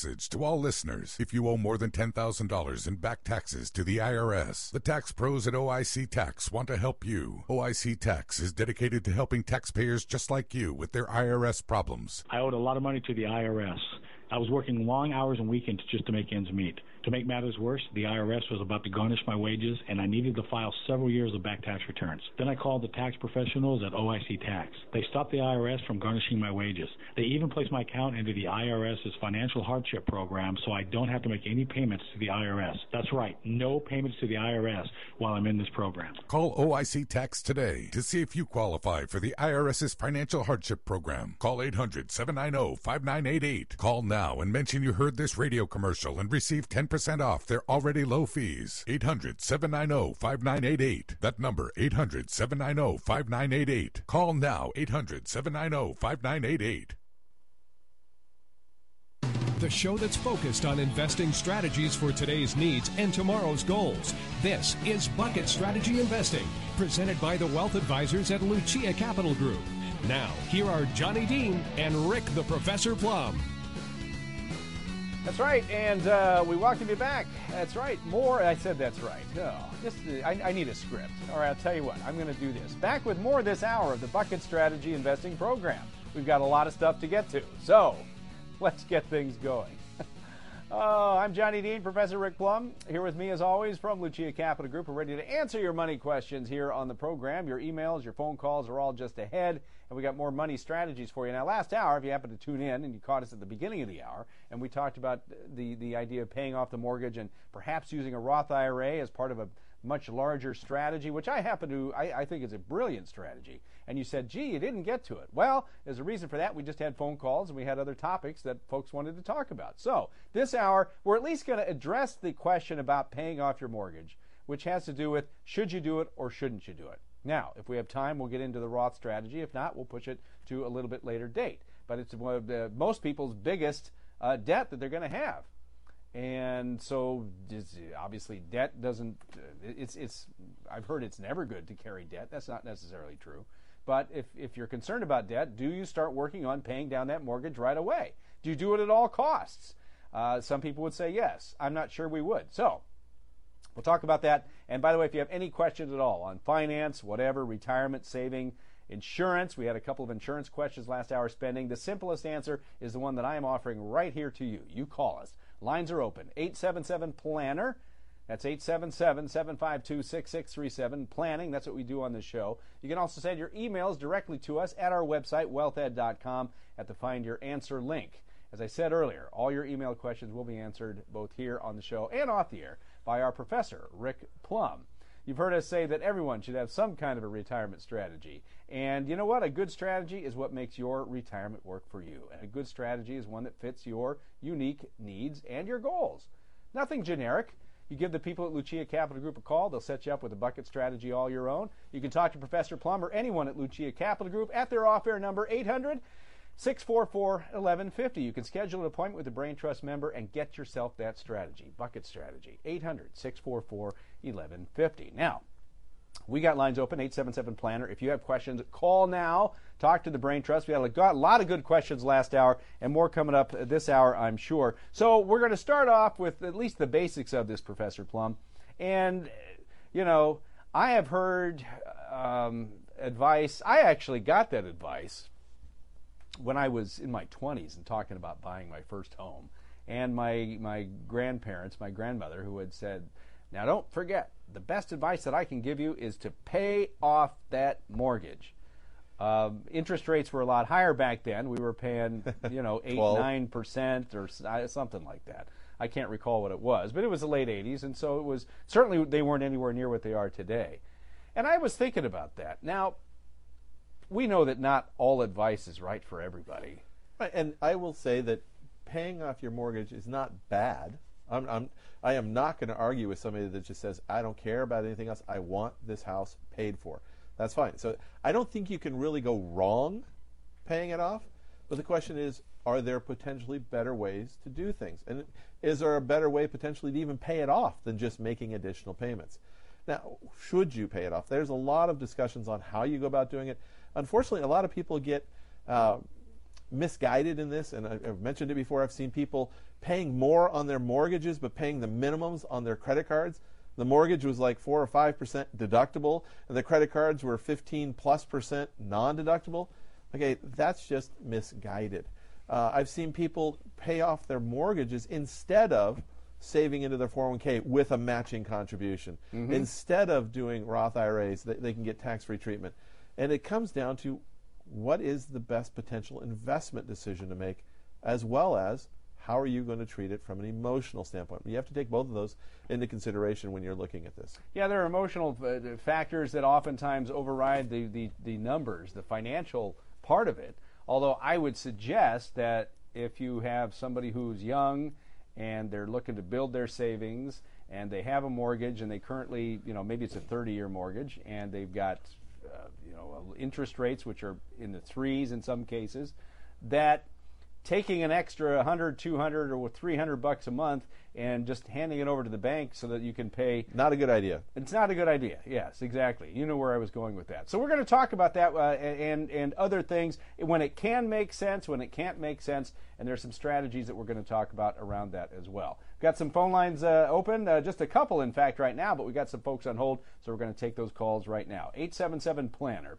message to all listeners. If you owe more than $10,000 in back taxes to the IRS, the tax pros at OIC Tax want to help you. OIC Tax is dedicated to helping taxpayers just like you with their IRS problems. I owed a lot of money to the IRS. I was working long hours and weekends just to make ends meet. To make matters worse, the IRS was about to garnish my wages, and I needed to file several years of back tax returns. Then I called the tax professionals at OIC Tax. They stopped the IRS from garnishing my wages. They even placed my account into the IRS's financial hardship program so I don't have to make any payments to the IRS. That's right, no payments to the IRS while I'm in this program. Call OIC Tax today to see if you qualify for the IRS's financial hardship program. Call 800-790-5988. Call now and mention you heard this radio commercial and receive 10% off their already low fees. 800-790-5988. That number, 800-790-5988. Call now, 800-790-5988. The show that's focused on investing strategies for today's needs and tomorrow's goals. This is Bucket Strategy Investing, presented by the Wealth Advisors at Lucia Capital Group. Now, here are Johnny Dean and Rick the Professor Plum. That's right, and we welcome you back. That's right, more. I said that's right. I need a script. All right, I'll tell you what, I'm going to do this. Back with more this hour of the Bucket Strategy Investing Program. We've got a lot of stuff to get to, so let's get things going. I'm Johnny Dean, Professor Rick Plum, here with me as always from Lucia Capital Group. We're ready to answer your money questions here on the program. Your emails, your phone calls are all just ahead, and we got more money strategies for you. Now, last hour, if you happen to tune in and you caught us at the beginning of the hour, and we talked about the idea of paying off the mortgage and perhaps using a Roth IRA as part of a much larger strategy, which I think is a brilliant strategy. And you said, gee, you didn't get to it. Well, there's a reason for that. We just had phone calls and we had other topics that folks wanted to talk about. So this hour, we're at least going to address the question about paying off your mortgage, which has to do with should you do it or shouldn't you do it. Now, if we have time, we'll get into the Roth strategy. If not, we'll push it to a little bit later date. But it's one of most people's biggest debt that they're going to have. And so obviously debt doesn't, I've heard it's never good to carry debt. That's not necessarily true. But if you're concerned about debt, do you start working on paying down that mortgage right away? Do you do it at all costs? Some people would say yes. I'm not sure we would. So we'll talk about that. And by the way, if you have any questions at all on finance, whatever, retirement, saving, insurance, we had a couple of insurance questions last hour spending. The simplest answer is the one that I am offering right here to you. You call us. Lines are open. 877-PLANNER. That's 877-752-6637. Planning, that's what we do on this show. You can also send your emails directly to us at our website, wealthed.com, at the Find Your Answer link. As I said earlier, all your email questions will be answered both here on the show and off the air by our professor, Rick Plum. You've heard us say that everyone should have some kind of a retirement strategy. And you know what? A good strategy is what makes your retirement work for you. And a good strategy is one that fits your unique needs and your goals. Nothing generic. You give the people at Lucia Capital Group a call. They'll set you up with a bucket strategy all your own. You can talk to Professor Plum or anyone at Lucia Capital Group at their off-air number, 800-644-1150. You can schedule an appointment with a Brain Trust member and get yourself that strategy, bucket strategy, 800-644-1150. Now, we got lines open, 877-PLANNER. If you have questions, call now. Talk to the Brain Trust. We had a lot of good questions last hour and more coming up this hour, I'm sure. So we're going to start off with at least the basics of this, Professor Plum. And, you know, I have heard advice. I actually got that advice when I was in my 20s and talking about buying my first home. And my grandparents, my grandmother, who had said, now don't forget, the best advice that I can give you is to pay off that mortgage. Interest rates were a lot higher back then. We were paying, 8, 9% or something like that. I can't recall what it was, but it was the late 80s, and so it was certainly they weren't anywhere near what they are today. And I was thinking about that. Now, we know that not all advice is right for everybody. Right, and I will say that paying off your mortgage is not bad. I am not going to argue with somebody that just says, I don't care about anything else. I want this house paid for. That's fine. So I don't think you can really go wrong paying it off. But the question is, are there potentially better ways to do things? And is there a better way potentially to even pay it off than just making additional payments? Now, should you pay it off? There's a lot of discussions on how you go about doing it. Unfortunately, a lot of people get misguided in this, and I've mentioned it before. I've seen people paying more on their mortgages but paying the minimums on their credit cards. The mortgage was like 4 or 5% deductible, and the credit cards were 15+% non-deductible. Okay, that's just misguided. I've seen people pay off their mortgages instead of saving into their 401k with a matching contribution. Instead of doing Roth IRAs, they can get tax-free treatment. And it comes down to what is the best potential investment decision to make, as well as how are you going to treat it from an emotional standpoint. You have to take both of those into consideration when you're looking at this. Yeah, there are emotional factors that oftentimes override the numbers, the financial part of it. Although I would suggest that if you have somebody who's young and they're looking to build their savings and they have a mortgage and they currently, maybe it's a 30-year mortgage and they've got, interest rates which are in the 3s in some cases, that taking an extra $100, $200, or $300 a month and just handing it over to the bank so that you can pay. Not a good idea. It's not a good idea. Yes, exactly. You know where I was going with that. So we're going to talk about that and other things when it can make sense, when it can't make sense, and there's some strategies that we're going to talk about around that as well. We've got some phone lines open, just a couple in fact right now, but we've got some folks on hold, so we're going to take those calls right now. 877-PLANNER,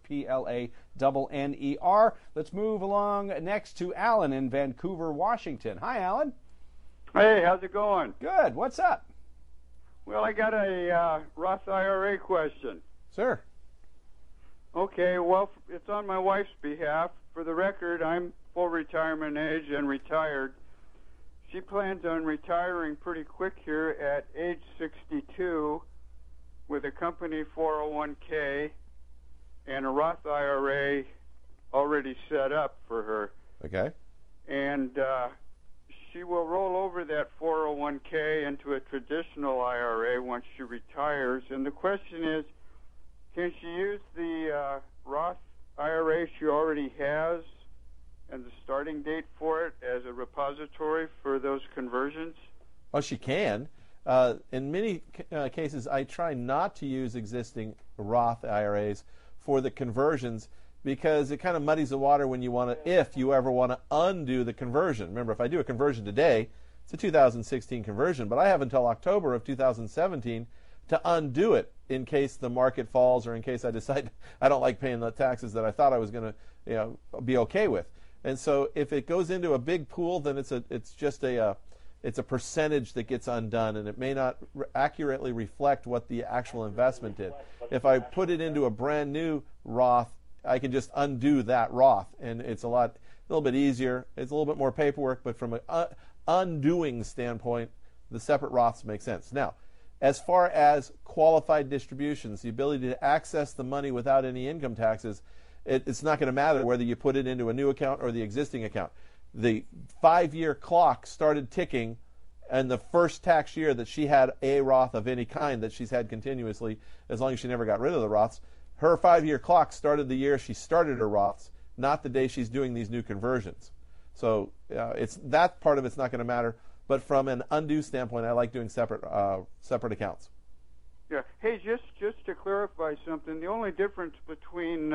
PLANNER. Let's move along next to Alan in Vancouver, Washington. Hi, Alan. Hey, how's it going? Good. What's up? Well, I got a Roth IRA question. Sir. Okay, well, it's on my wife's behalf. For the record, I'm full retirement age and retired. She plans on retiring pretty quick here at age 62 with a company 401k and a Roth IRA already set up for her. Okay. And she will roll over that 401k into a traditional IRA once she retires. And the question is, can she use the Roth IRA she already has and the starting date for it as a repository for those conversions? Well, she can. In many cases, I try not to use existing Roth IRAs for the conversions because it kind of muddies the water when you want to, if you ever want to undo the conversion. Remember, if I do a conversion today, it's a 2016 conversion, but I have until October of 2017 to undo it in case the market falls or in case I decide I don't like paying the taxes that I thought I was going to be okay with. And so if it goes into a big pool, then it's a percentage that gets undone, and it may not accurately reflect what the actual investment did. If I put it into a brand new Roth, I can just undo that Roth, and it's a little bit easier. It's a little bit more paperwork, but from an undoing standpoint, the separate Roths make sense. Now, as far as qualified distributions, the ability to access the money without any income taxes, it's not going to matter whether you put it into a new account or the existing account. The 5-year clock started ticking, and the first tax year that she had a Roth of any kind that she's had continuously, as long as she never got rid of the Roths, her 5-year clock started the year she started her Roths, not the day she's doing these new conversions. So it's that part of it's not going to matter. But from an undo standpoint, I like doing separate accounts. Yeah. Hey, just to clarify something, the only difference between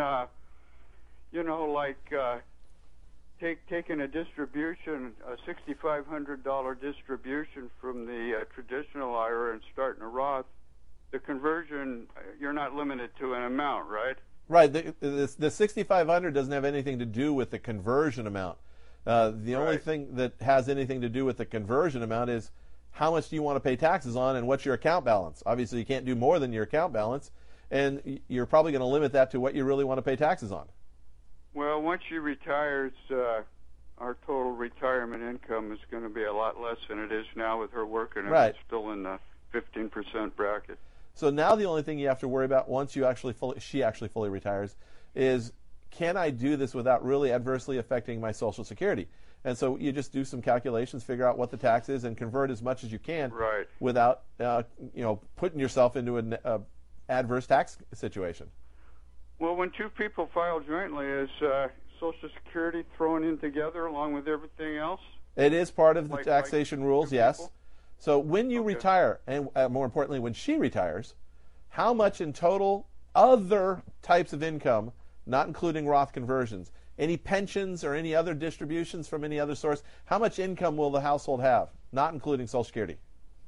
taking a distribution, a $6,500 distribution from the traditional IRA and starting a Roth, the conversion, you're not limited to an amount, right? Right. The $6,500 doesn't have anything to do with the conversion amount. The only thing that has anything to do with the conversion amount is how much do you want to pay taxes on and what's your account balance. Obviously, you can't do more than your account balance, and you're probably going to limit that to what you really want to pay taxes on. Well, once she retires, our total retirement income is going to be a lot less than it is now with her working, and it's still in the 15% bracket. So now the only thing you have to worry about once she actually fully retires is, can I do this without really adversely affecting my Social Security? And so you just do some calculations, figure out what the tax is, and convert as much as you can without putting yourself into an adverse tax situation. Well, when two people file jointly, is Social Security thrown in together along with everything else? It is part of the taxation rules, yes. People? So when you retire, and more importantly, when she retires, how much in total other types of income, not including Roth conversions, any pensions or any other distributions from any other source? How much income will the household have, not including Social Security?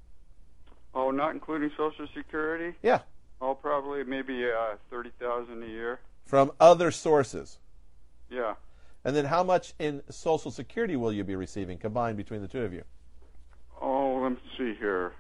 Oh, not including Social Security? Yeah. Oh, probably maybe $30,000 a year. From other sources? Yeah. And then how much in Social Security will you be receiving combined between the two of you? Oh, let me see here.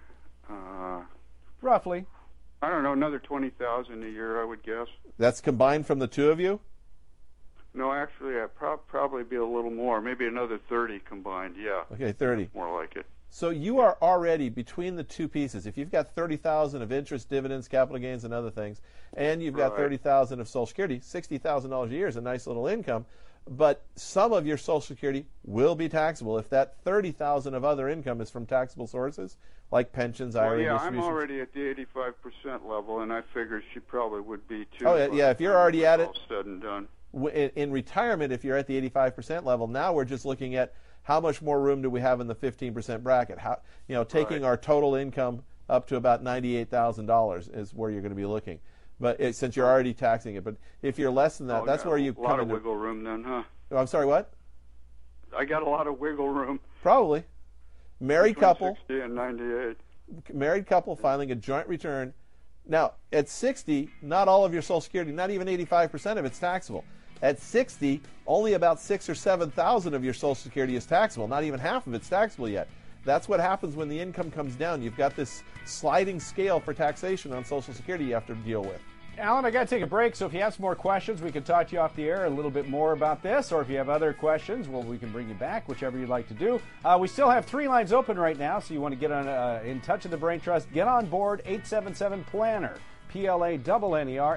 Roughly. I don't know, another $20,000 a year, I would guess. That's combined from the two of you? No, actually, I'd probably be a little more, maybe another 30 combined. Yeah. Okay, 30. More like it. So you are already between the two pieces. If you've got $30,000 of interest, dividends, capital gains, and other things, and you've got $30,000 of Social Security, $60,000 a year is a nice little income. But some of your Social Security will be taxable if that $30,000 of other income is from taxable sources, like pensions, IRA yeah, distributions. I'm already at the 85% level, and I figured she probably would be too. Oh, yeah, if you're already at it, all said and done. In retirement, if you're at the 85% level, now we're just looking at how much more room do we have in the 15% bracket. How, taking our total income up to about $98,000 is where you're going to be looking. But since you're already taxing it, but if you're less than that, that's where you come into. A lot of wiggle room then, huh? Oh, I'm sorry, what? I got a lot of wiggle room. Probably. Married couple. 60 and 98. Married couple filing a joint return. Now, at 60, not all of your Social Security, not even 85% of it's taxable. At 60, only about 6,000 or 7,000 of your Social Security is taxable. Not even half of it's taxable yet. That's what happens when the income comes down. You've got this sliding scale for taxation on Social Security you have to deal with. Alan, I got to take a break, so if you have some more questions, we can talk to you off the air a little bit more about this, or if you have other questions, well, we can bring you back, whichever you'd like to do. We still have 3 lines open right now, so you want to get on in touch with the Brain Trust. Get on board, 877-PLANNER, P-L-A-N-N-E-R,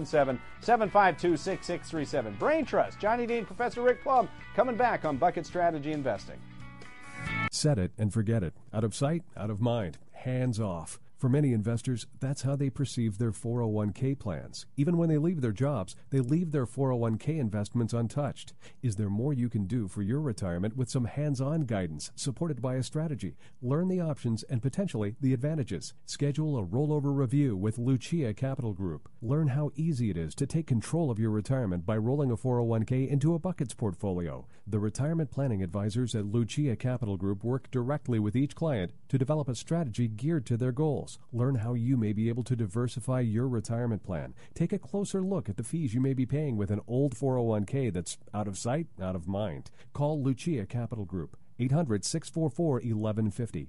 877-752-6637. Brain Trust, Johnny Dean, Professor Rick Plum, coming back on Bucket Strategy Investing. Set it and forget it. Out of sight, out of mind. Hands off. For many investors, that's how they perceive their 401k plans. Even when they leave their jobs, they leave their 401k investments untouched. Is there more you can do for your retirement with some hands-on guidance supported by a strategy? Learn the options and potentially the advantages. Schedule a rollover review with Lucia Capital Group. Learn how easy it is to take control of your retirement by rolling a 401k into a buckets portfolio. The retirement planning advisors at Lucia Capital Group work directly with each client to develop a strategy geared to their goals. Learn how you may be able to diversify your retirement plan. Take a closer look at the fees you may be paying with an old 401k that's out of sight, out of mind. Call Lucia Capital Group. 800-644-1150,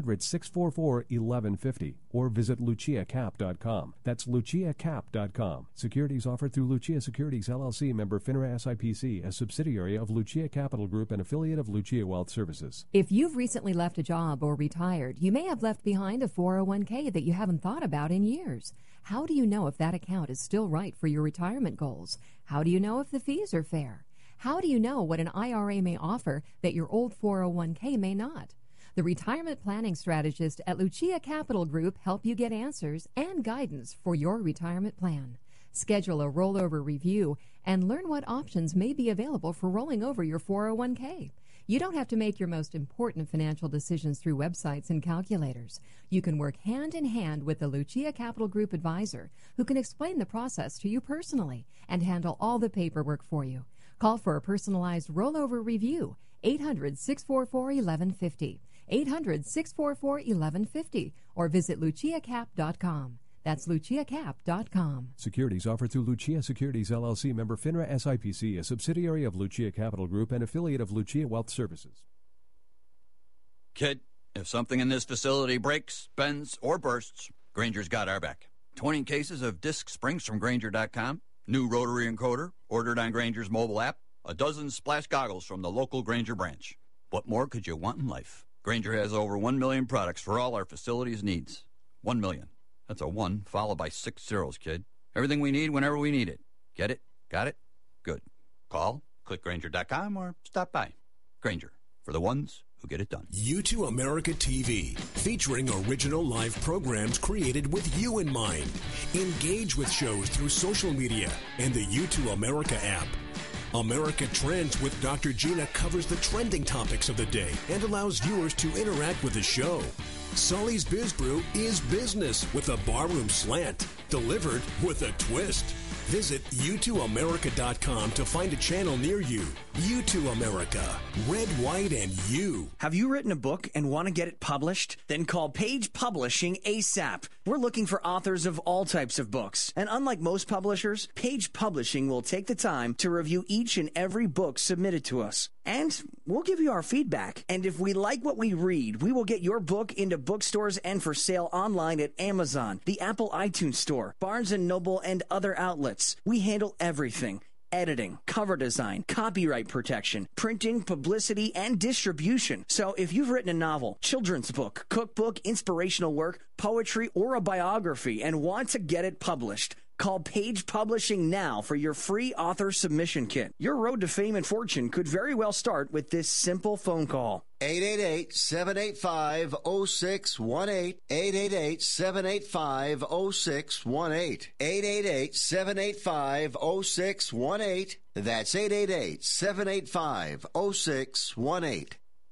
800-644-1150, or visit luciacap.com. That's luciacap.com. Securities offered through Lucia Securities, LLC, member FINRA SIPC, a subsidiary of Lucia Capital Group and affiliate of Lucia Wealth Services. If you've recently left a job or retired, you may have left behind a 401k that you haven't thought about in years. How do you know if that account is still right for your retirement goals? How do you know if the fees are fair? How do you know what an IRA may offer that your old 401k may not? The retirement planning strategists at Lucia Capital Group help you get answers and guidance for your retirement plan. Schedule a rollover review and learn what options may be available for rolling over your 401k. You don't have to make your most important financial decisions through websites and calculators. You can work hand in hand with the Lucia Capital Group advisor who can explain the process to you personally and handle all the paperwork for you. Call for a personalized rollover review, 800-644-1150, 800-644-1150, or visit luciacap.com. That's luciacap.com. Securities offered through Lucia Securities, LLC, member FINRA SIPC, a subsidiary of Lucia Capital Group and affiliate of Lucia Wealth Services. Kid, if something in this facility breaks, bends, or bursts, Grainger's got our back. 20 cases of disc springs from Grainger.com. New rotary encoder, ordered on Grainger's mobile app, a dozen splash goggles from the local Grainger branch. What more could you want in life? Grainger has over 1 million products for all our facilities' needs. 1 million. That's a 1 followed by 6 zeros, kid. Everything we need whenever we need it. Get it? Got it? Good. Call, click Grainger.com, or stop by. Grainger, for the ones who get it done. U2 America TV, featuring original live programs created with you in mind. Engage with shows through social media and the U2 America app. America Trends with Dr. Gina covers the trending topics of the day and allows viewers to interact with the show. Sully's Biz Brew is business with a barroom slant, delivered with a twist. Visit U2America.com to find a channel near you. U2 America. Red, white, and you. Have you written a book and want to get it published? Then call Page Publishing ASAP. We're looking for authors of all types of books. And unlike most publishers, Page Publishing will take the time to review each and every book submitted to us. And we'll give you our feedback. And if we like what we read, we will get your book into bookstores and for sale online at Amazon, the Apple iTunes Store, Barnes & Noble, and other outlets. We handle everything. Editing, cover design, copyright protection, printing, publicity, and distribution. So if you've written a novel, children's book, cookbook, inspirational work, poetry, or a biography and want to get it published, call Page Publishing now for your free author submission kit. Your road to fame and fortune could very well start with this simple phone call. 888-785-0618. 888-785-0618. 888-785-0618. That's 888-785-0618.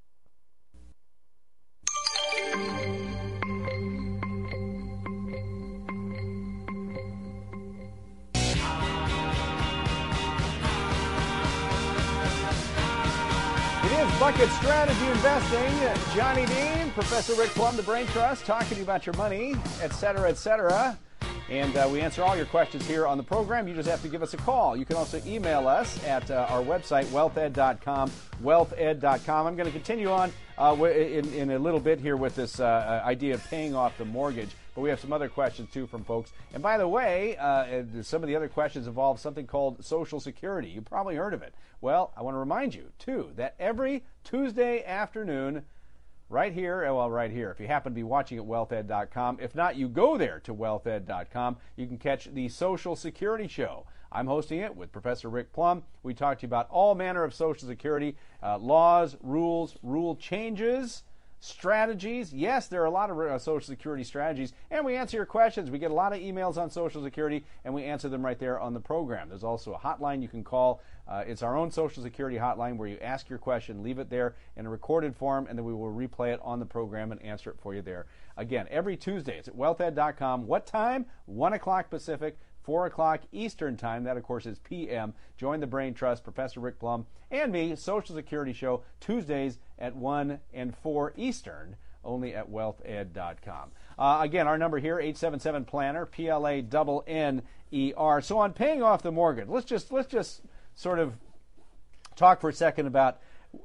Bucket Strategy Investing. Johnny Dean, Professor Rick Plum, the Brain Trust, talking to you about your money, etc., etc. And we answer all your questions here on the program. You just have to give us a call. You can also email us at our website, wealthed.com, wealthed.com. I'm going to continue on in a little bit here with this idea of paying off the mortgage. But we have some other questions, too, from folks. And by the way, some of the other questions involve something called Social Security. You probably heard of it. Well, I want to remind you, too, that every Tuesday afternoon, right here, if you happen to be watching at wealthed.com, if not, you go there to wealthed.com, you can catch the Social Security Show. I'm hosting it with Professor Rick Plum. We talk to you about all manner of Social Security laws, rules, rule changes, strategies. Yes, there are a lot of Social Security strategies, and we answer your questions. We get a lot of emails on Social Security, and we answer them right there on the program. There's also a hotline you can call. It's our own Social Security hotline where you ask your question, leave it there in a recorded form, and then we will replay it on the program and answer it for you there. Again, every Tuesday, it's at wealthed.com. What time? 1 o'clock Pacific, 4 o'clock Eastern Time. That, of course, is p.m. Join the Brain Trust, Professor Rick Plum, and me, Social Security Show, Tuesdays at 1 and 4 Eastern, only at wealthed.com. Again, our number here, 877-PLANNER, P-L-A-N-N-E-R. So on paying off the mortgage, let's just sort of talk for a second about,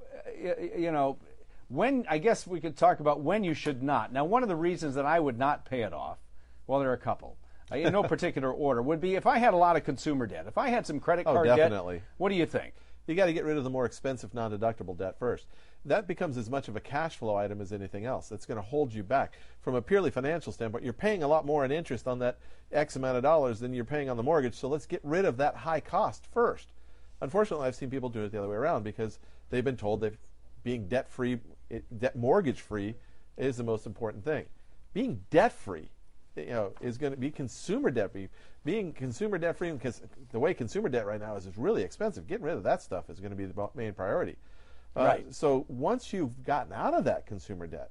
when, I guess we could talk about when you should not. Now, one of the reasons that I would not pay it off, well, there are a couple. In no particular order, would be if I had a lot of consumer debt. If I had some credit card debt, what do you think? You got to get rid of the more expensive non-deductible debt first. That becomes as much of a cash flow item as anything else. That's going to hold you back. From a purely financial standpoint, you're paying a lot more in interest on that X amount of dollars than you're paying on the mortgage, so let's get rid of that high cost first. Unfortunately, I've seen people do it the other way around because they've been told that being debt-free, mortgage-free is the most important thing. Being debt-free is going to be consumer debt free. Being consumer debt free, because the way consumer debt right now is really expensive. Getting rid of that stuff is going to be the main priority. Right. So once you've gotten out of that consumer debt,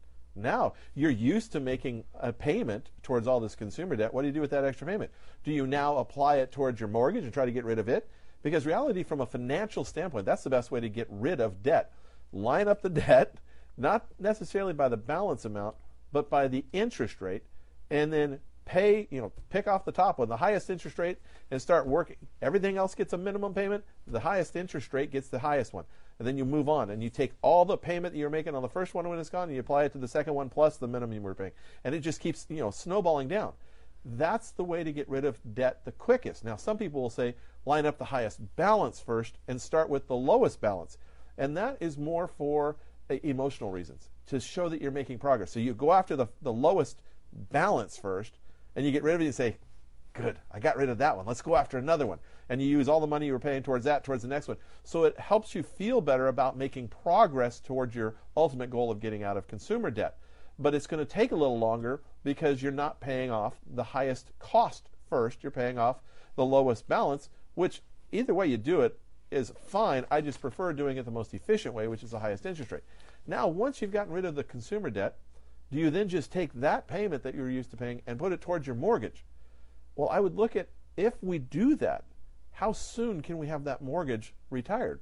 now you're used to making a payment towards all this consumer debt. What do you do with that extra payment? Do you now apply it towards your mortgage and try to get rid of it? Because reality, from a financial standpoint, that's the best way to get rid of debt. Line up the debt, not necessarily by the balance amount, but by the interest rate, and then pay, pick off the top one, the highest interest rate, and start working. Everything else gets a minimum payment. The highest interest rate gets the highest one. And then you move on, and you take all the payment that you're making on the first one when it's gone, and you apply it to the second one plus the minimum you were paying. And it just keeps, snowballing down. That's the way to get rid of debt the quickest. Now, some people will say, line up the highest balance first and start with the lowest balance. And that is more for emotional reasons, to show that you're making progress. So you go after the lowest balance first, and you get rid of it and say, good, I got rid of that one. Let's go after another one. And you use all the money you were paying towards that, towards the next one. So it helps you feel better about making progress towards your ultimate goal of getting out of consumer debt. But it's going to take a little longer because you're not paying off the highest cost first. You're paying off the lowest balance, which either way you do it is fine. I just prefer doing it the most efficient way, which is the highest interest rate. Now, once you've gotten rid of the consumer debt, do you then just take that payment that you're used to paying and put it towards your mortgage? Well, I would look at if we do that, how soon can we have that mortgage retired?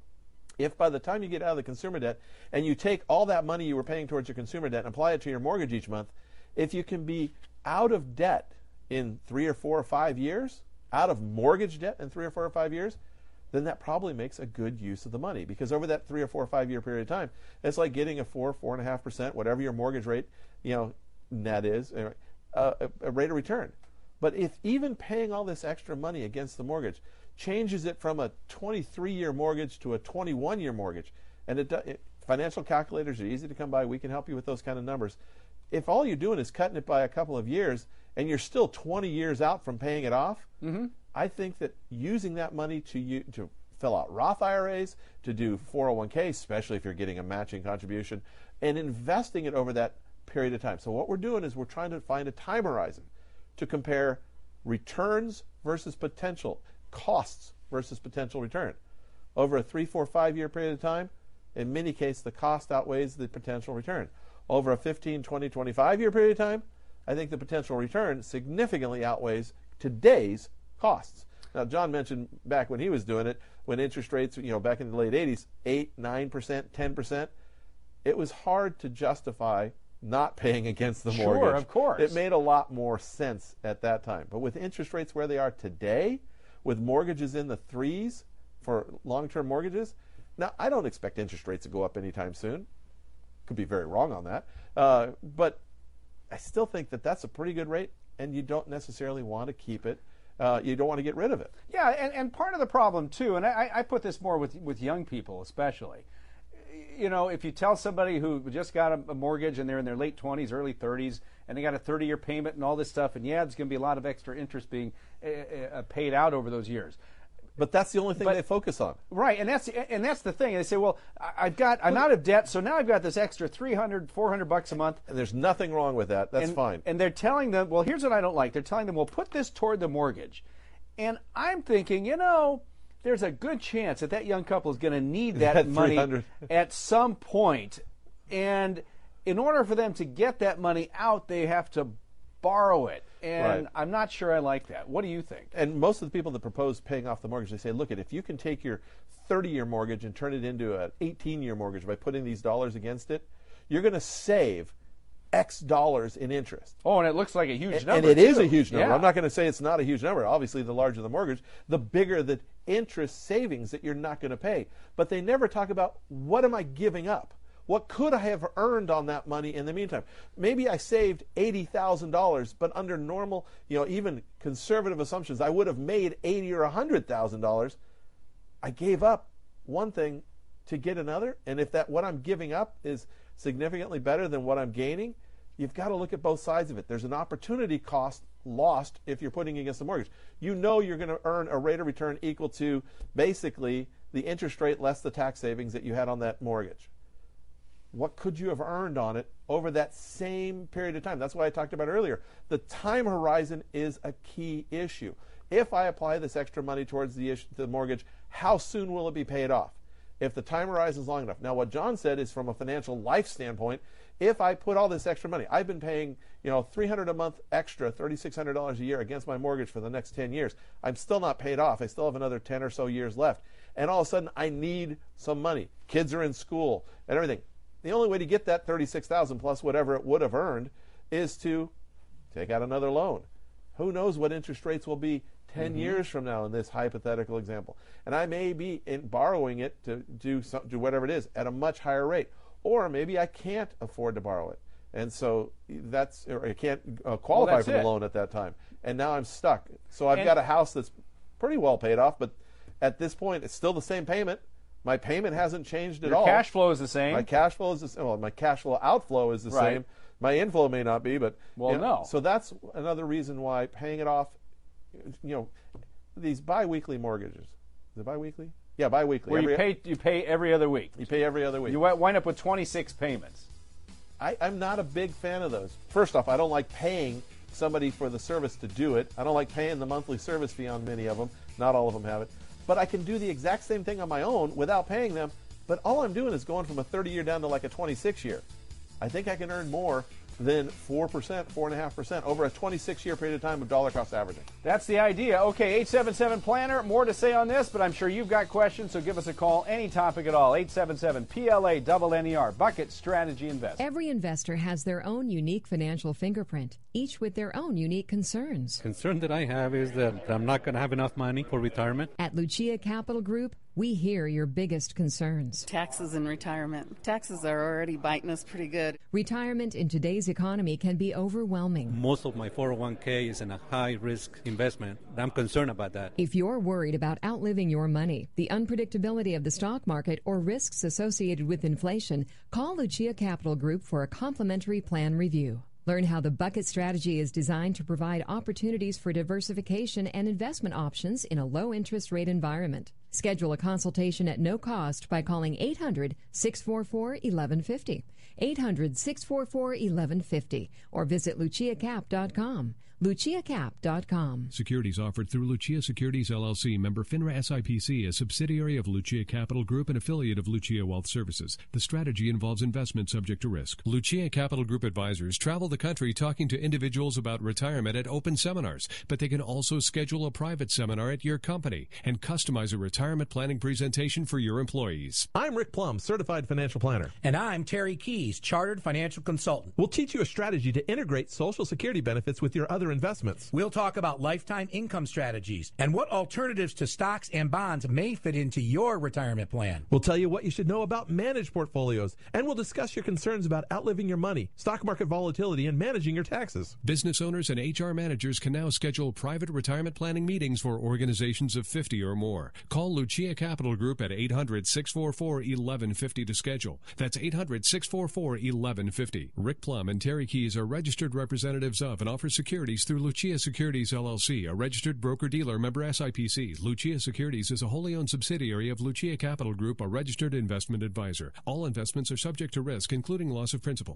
If by the time you get out of the consumer debt and you take all that money you were paying towards your consumer debt and apply it to your mortgage each month, if you can be out of debt in 3 or 4 or 5 years, out of mortgage debt in 3 or 4 or 5 years, then that probably makes a good use of the money. Because over that 3 or 4 or 5 year period of time, it's like getting a 4.5%, whatever your mortgage rate, net is, a rate of return. But if even paying all this extra money against the mortgage changes it from a 23-year mortgage to a 21-year mortgage, and financial calculators are easy to come by. We can help you with those kind of numbers. If all you're doing is cutting it by a couple of years and you're still 20 years out from paying it off, I think that using that money to fill out Roth IRAs, to do 401k, especially if you're getting a matching contribution, and investing it over that period of time. So what we're doing is we're trying to find a time horizon to compare returns versus potential, costs versus potential return. Over a 3, 4, 5 year period of time, in many cases, the cost outweighs the potential return. Over a 15, 20, 25 year period of time, I think the potential return significantly outweighs today's costs. Now, John mentioned back when he was doing it, when interest rates, back in the late 80s, 8, 9%, 10%, it was hard to justify not paying against the mortgage. Sure, of course. It made a lot more sense at that time. But with interest rates where they are today, with mortgages in the 3s for long-term mortgages, now I don't expect interest rates to go up anytime soon. Could be very wrong on that. But I still think that that's a pretty good rate, and you don't necessarily want to keep it. You don't want to get rid of it. Yeah, and part of the problem, too, and I put this more with young people especially, if you tell somebody who just got a mortgage and they're in their late 20s, early 30s, and they got a 30-year payment and all this stuff, and there's going to be a lot of extra interest being paid out over those years. But that's the only thing they focus on. Right, and that's the thing. They say, well, I'm out of debt, so now I've got this extra $300, $400 a month. And there's nothing wrong with that. That's fine. And they're telling them, well, here's what I don't like. They're telling them, well, put this toward the mortgage. And I'm thinking, there's a good chance that young couple is going to need that money at some point. And in order for them to get that money out, they have to borrow it. And I'm not sure I like that. What do you think? And most of the people that propose paying off the mortgage, they say, look, if you can take your 30-year mortgage and turn it into an 18-year mortgage by putting these dollars against it, you're going to save X dollars in interest. Oh, and it looks like a huge number. And it is a huge number. Yeah. I'm not going to say it's not a huge number. Obviously, the larger the mortgage, the bigger the interest savings that you're not going to pay. But they never talk about, what am I giving up? What could I have earned on that money in the meantime? Maybe I saved $80,000, but under normal, even conservative assumptions, I would have made $80,000 or $100,000. I gave up one thing to get another, and if what I'm giving up is significantly better than what I'm gaining, you've got to look at both sides of it. There's an opportunity cost lost if you're putting against the mortgage. You're going to earn a rate of return equal to basically the interest rate less the tax savings that you had on that mortgage. What could you have earned on it over that same period of time? That's why I talked about earlier. The time horizon is a key issue. If I apply this extra money towards the mortgage, how soon will it be paid off? If the time horizon is long enough. Now, what John said is from a financial life standpoint, if I put all this extra money, I've been paying $300 a month extra, $3,600 a year against my mortgage for the next 10 years. I'm still not paid off. I still have another 10 or so years left. And all of a sudden, I need some money. Kids are in school and everything. The only way to get that $36,000 plus whatever it would have earned is to take out another loan. Who knows what interest rates will be 10 years from now in this hypothetical example. And I may be borrowing it to do whatever it is at a much higher rate. Or maybe I can't afford to borrow it. And so or I can't qualify for the loan at that time. And now I'm stuck. So I've got a house that's pretty well paid off, but at this point it's still the same payment. My payment hasn't changed at all. Your cash flow is the same. My cash flow is the same. Well, my cash flow outflow is the same. My inflow may not be, but no. So that's another reason why paying it off. These biweekly mortgages. Is it biweekly? Yeah, biweekly. Where you pay every other week. You pay every other week. You wind up with 26 payments. I'm not a big fan of those. First off, I don't like paying somebody for the service to do it. I don't like paying the monthly service fee on many of them. Not all of them have it. But I can do the exact same thing on my own without paying them. But all I'm doing is going from a 30-year down to like a 26-year. I think I can earn more than 4%, 4.5% over a 26-year period of time of dollar cost averaging. That's the idea. Okay, 877-PLANNER. More to say on this, but I'm sure you've got questions, so give us a call. Any topic at all. 877-PLA-NNER. Bucket Strategy Invest. Every investor has their own unique financial fingerprint, each with their own unique concerns. Concern that I have is that I'm not going to have enough money for retirement. At Lucia Capital Group, we hear your biggest concerns. Taxes and retirement. Taxes are already biting us pretty good. Retirement in today's economy can be overwhelming. Most of my 401k is in a high-risk investment. I'm concerned about that. If you're worried about outliving your money, the unpredictability of the stock market, or risks associated with inflation, call Lucia Capital Group for a complimentary plan review. Learn how the Bucket Strategy is designed to provide opportunities for diversification and investment options in a low-interest rate environment. Schedule a consultation at no cost by calling 800-644-1150, 800-644-1150, or visit luciacap.com. LuciaCap.com. Securities offered through Lucia Securities LLC, member FINRA SIPC, a subsidiary of Lucia Capital Group and affiliate of Lucia Wealth Services. The strategy involves investment subject to risk. Lucia Capital Group advisors travel the country talking to individuals about retirement at open seminars, but they can also schedule a private seminar at your company and customize a retirement planning presentation for your employees. I'm Rick Plum, certified financial planner. And I'm Terry Keys, chartered financial consultant. We'll teach you a strategy to integrate Social Security benefits with your other investments. We'll talk about lifetime income strategies and what alternatives to stocks and bonds may fit into your retirement plan. We'll tell you what you should know about managed portfolios, and we'll discuss your concerns about outliving your money, stock market volatility, and managing your taxes. Business owners and HR managers can now schedule private retirement planning meetings for organizations of 50 or more. Call Lucia Capital Group at 800-644-1150 to schedule. That's 800-644-1150. Rick Plum and Terry Keys are registered representatives of and offer securities through Lucia Securities LLC, a registered broker-dealer, member SIPC. Lucia Securities is a wholly owned subsidiary of Lucia Capital Group, a registered investment advisor. All investments are subject to risk, including loss of principal.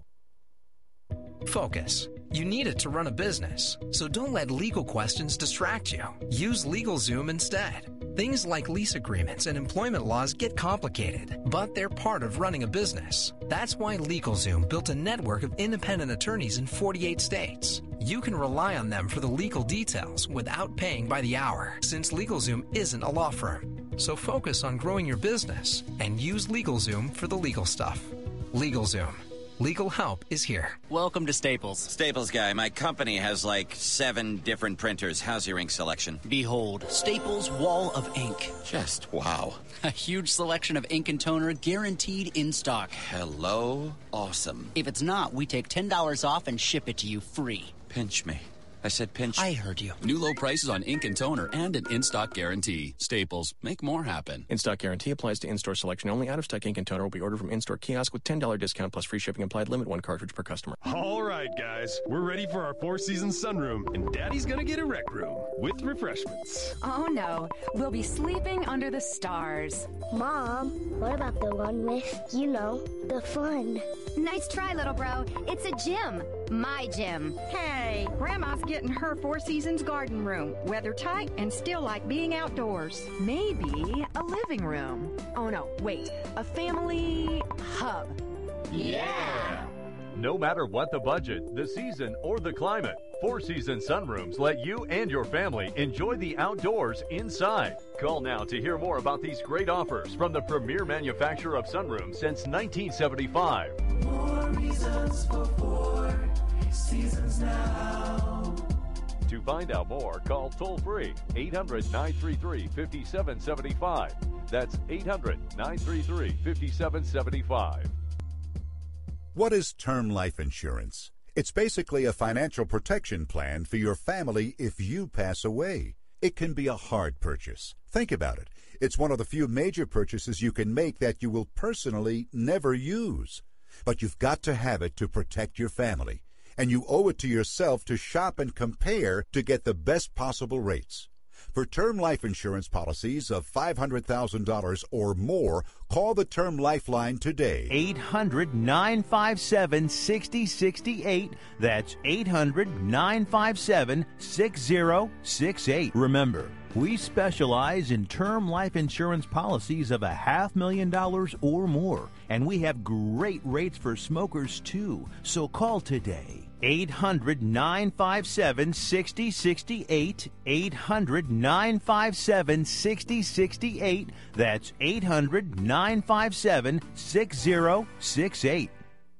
Focus. You need it to run a business, so don't let legal questions distract you. Use LegalZoom instead. Things like lease agreements and employment laws get complicated, but they're part of running a business. That's why LegalZoom built a network of independent attorneys in 48 states. You can rely on them for the legal details without paying by the hour, since LegalZoom isn't a law firm. So focus on growing your business and use LegalZoom for the legal stuff. LegalZoom. Legal help is here. Welcome to Staples. Staples guy, my company has like 7 different printers. How's your ink selection? Behold, Staples Wall of Ink. Just wow. A huge selection of ink and toner guaranteed in stock. Hello? Awesome. If it's not, we take $10 off and ship it to you free. Pinch me. I said pinch. I heard you. New low prices on ink and toner and an in-stock guarantee. Staples. Make more happen. In-stock guarantee applies to in-store selection only. Out-of-stock ink and toner will be ordered from in-store kiosk with $10 discount plus free shipping applied. Limit 1 cartridge per customer. All right, guys. We're ready for our 4-season sunroom, and Daddy's gonna get a rec room with refreshments. Oh, no. We'll be sleeping under the stars. Mom, what about the one with, the fun? Nice try, little bro. It's a gym. My gym. Hey, Grandma's getting her 4 Seasons garden room. Weather tight and still like being outdoors. Maybe a living room. Oh, no, wait. A family hub. Yeah! No matter what the budget, the season, or the climate, 4-season sunrooms let you and your family enjoy the outdoors inside. Call now to hear more about these great offers from the premier manufacturer of sunrooms since 1975. More reasons for 4 seasons now. To find out more, call toll-free 800-933-5775. That's 800-933-5775. What is term life insurance? It's basically a financial protection plan for your family if you pass away. It can be a hard purchase. Think about it. It's one of the few major purchases you can make that you will personally never use. But you've got to have it to protect your family. And you owe it to yourself to shop and compare to get the best possible rates. For term life insurance policies of $500,000 or more, call the Term Lifeline today. 800-957-6068. That's 800-957-6068. Remember, we specialize in term life insurance policies of $500,000 or more, and we have great rates for smokers too. So call today. 800-957-6068. 800-957-6068. That's 800-957-6068.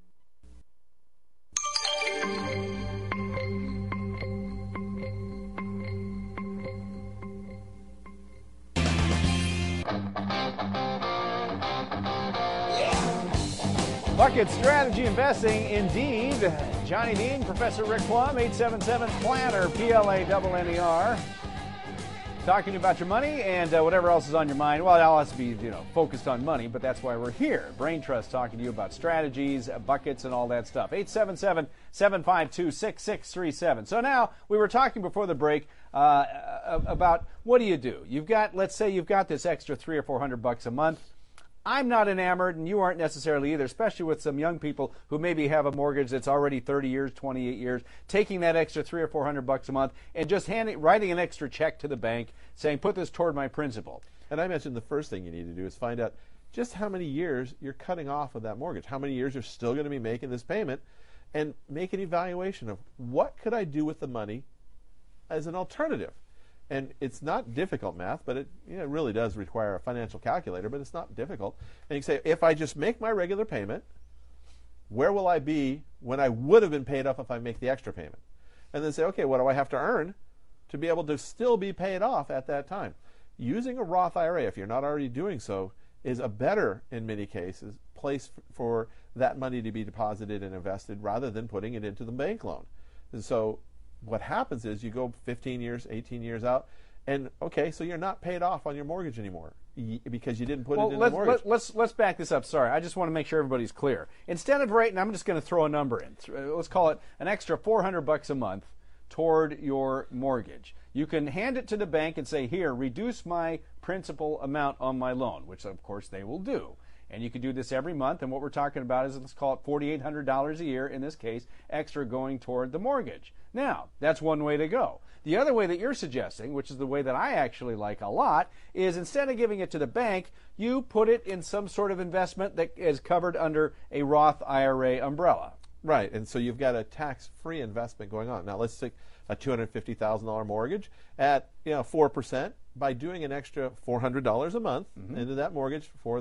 Bucket Strategy Investing, indeed. Johnny Dean, Professor Rick Plum, 877-PLANNER, PLANNER. Talking about your money and whatever else is on your mind. Well, it all has to be, focused on money, but that's why we're here. Brain Trust talking to you about strategies, buckets, and all that stuff. 877-752-6637. So now, we were talking before the break about what do you do? Let's say you've got this extra $300 or $400 a month. I'm not enamored, and you aren't necessarily either, especially with some young people who maybe have a mortgage that's already 30 years, 28 years, taking that extra $300 or $400 a month and just writing an extra check to the bank saying, put this toward my principal. And I mentioned the first thing you need to do is find out just how many years you're cutting off of that mortgage, how many years you're still going to be making this payment, and make an evaluation of what could I do with the money as an alternative. And it's not difficult math, but it really does require a financial calculator, but it's not difficult. And you can say, if I just make my regular payment, where will I be when I would have been paid off if I make the extra payment? And then say, okay, what do I have to earn to be able to still be paid off at that time? Using a Roth IRA, if you're not already doing so, is a better, in many cases, place for that money to be deposited and invested rather than putting it into the bank loan. And so what happens is you go 15 years, 18 years out, and okay, so you're not paid off on your mortgage anymore because you didn't put it in the mortgage. Let's back this up. Sorry, I just want to make sure everybody's clear. Instead of rating, I'm just going to throw a number in. Let's call it an extra $400 a month toward your mortgage. You can hand it to the bank and say, here, reduce my principal amount on my loan, which of course they will do. And you can do this every month, and what we're talking about is, let's call it $4,800 a year, in this case, extra going toward the mortgage. Now, that's one way to go. The other way that you're suggesting, which is the way that I actually like a lot, is instead of giving it to the bank, you put it in some sort of investment that is covered under a Roth IRA umbrella. Right, and so you've got a tax-free investment going on. Now, let's take a $250,000 mortgage at 4%. By doing an extra $400 a month into that mortgage for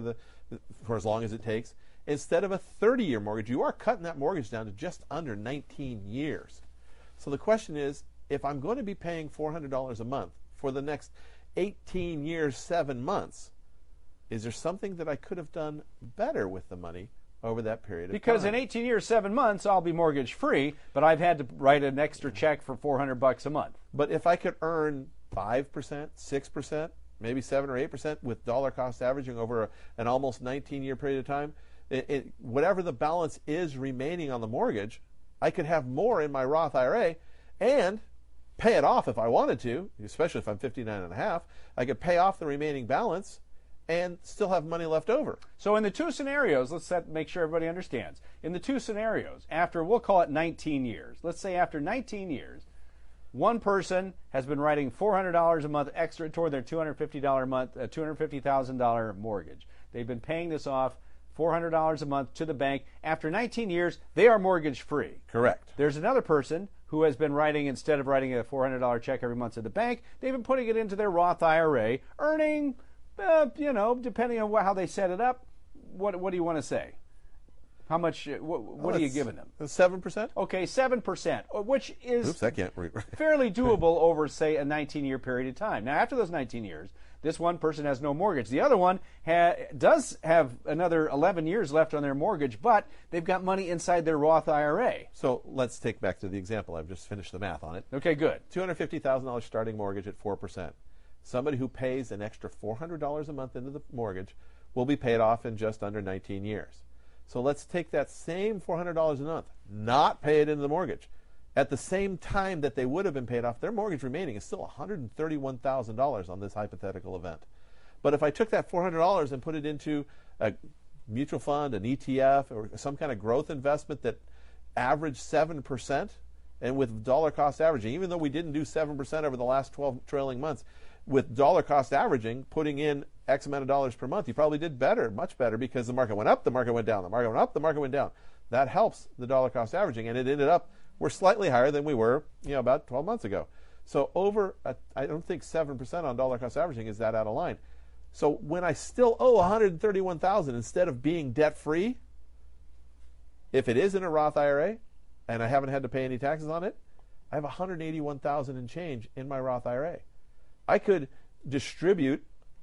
as long as it takes, instead of a 30-year mortgage, you are cutting that mortgage down to just under 19 years. So the question is, if I'm going to be paying $400 a month for the next 18 years, 7 months, is there something that I could have done better with the money over that period of time? Because in 18 years, 7 months, I'll be mortgage free, but I've had to write an extra check for $400 a month. But if I could earn 5%, 6%, maybe 7 or 8% with dollar cost averaging over an almost 19-year period of time, whatever the balance is remaining on the mortgage, I could have more in my Roth IRA and pay it off if I wanted to, especially if I'm 59 and a half. I could pay off the remaining balance and still have money left over. So in the two scenarios, let's make sure everybody understands. In the two scenarios, after, we'll call it 19 years, let's say after 19 years, one person has been writing $400 a month extra toward their $250 a month, $250,000 mortgage. They've been paying this off $400 a month to the bank. After 19 years, they are mortgage free. Correct. There's another person who has been writing, instead of writing a $400 check every month to the bank, they've been putting it into their Roth IRA, earning, depending on how they set it up, what do you want to say? How much? What are you giving them? 7%. Okay, 7%, which is Oops, I can't read. fairly doable over, say, a 19-year period of time. Now, after those 19 years, this one person has no mortgage. The other one does have another 11 years left on their mortgage, but they've got money inside their Roth IRA. So let's take back to the example. I've just finished the math on it. Okay, good. $250,000 starting mortgage at 4%. Somebody who pays an extra $400 a month into the mortgage will be paid off in just under 19 years. So let's take that same $400 a month, not pay it into the mortgage, At the same time that they would have been paid off, their mortgage remaining is still $131,000 on this hypothetical event. But if I took that $400 and put it into a mutual fund, an ETF, or some kind of growth investment that averaged 7%, and with dollar cost averaging, even though we didn't do 7% over the last 12 trailing months, with dollar cost averaging, putting in X amount of dollars per month, you probably did better, much better, because the market went up, the market went down, the market went up, the market went down. That helps the dollar cost averaging, and it ended up, we're slightly higher than we were, about 12 months ago. So I don't think 7% on dollar cost averaging is that out of line. So when I still owe $131,000 instead of being debt free, if it is in a Roth IRA and I haven't had to pay any taxes on it, I have $181,000 and change in my Roth IRA. I could distribute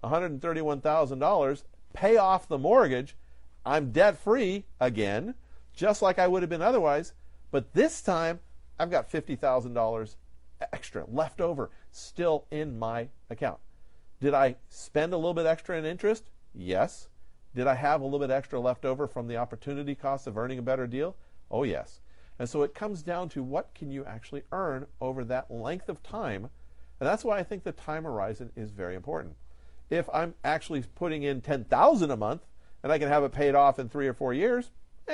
$131,000, pay off the mortgage, I'm debt free again, just like I would have been otherwise, but this time I've got $50,000 extra left over still in my account. Did I spend a little bit extra in interest? Yes. Did I have a little bit extra left over from the opportunity cost of earning a better deal? Oh, yes. And so it comes down to what can you actually earn over that length of time. And that's why I think the time horizon is very important. If I'm actually putting in $10,000 a month and I can have it paid off in 3 or 4 years,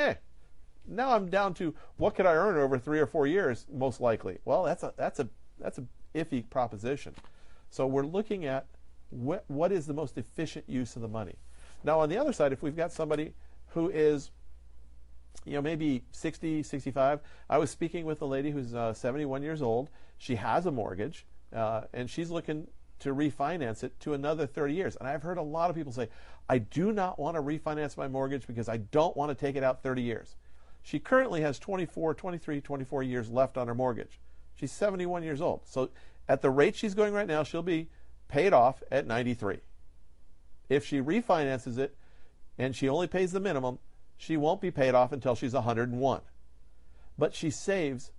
now I'm down to what could I earn over 3 or 4 years most likely? Well, that's a iffy proposition. So we're looking at what is the most efficient use of the money. Now, on the other side, if we've got somebody who is, maybe 60, 65, I was speaking with a lady who's 71 years old. She has a mortgage, and she's looking to refinance it to another 30 years. And I've heard a lot of people say, I do not want to refinance my mortgage because I don't want to take it out 30 years. She currently has 23, 24 years left on her mortgage. She's 71 years old. So at the rate she's going right now, she'll be paid off at 93. If she refinances it and she only pays the minimum, she won't be paid off until she's 101. But she saves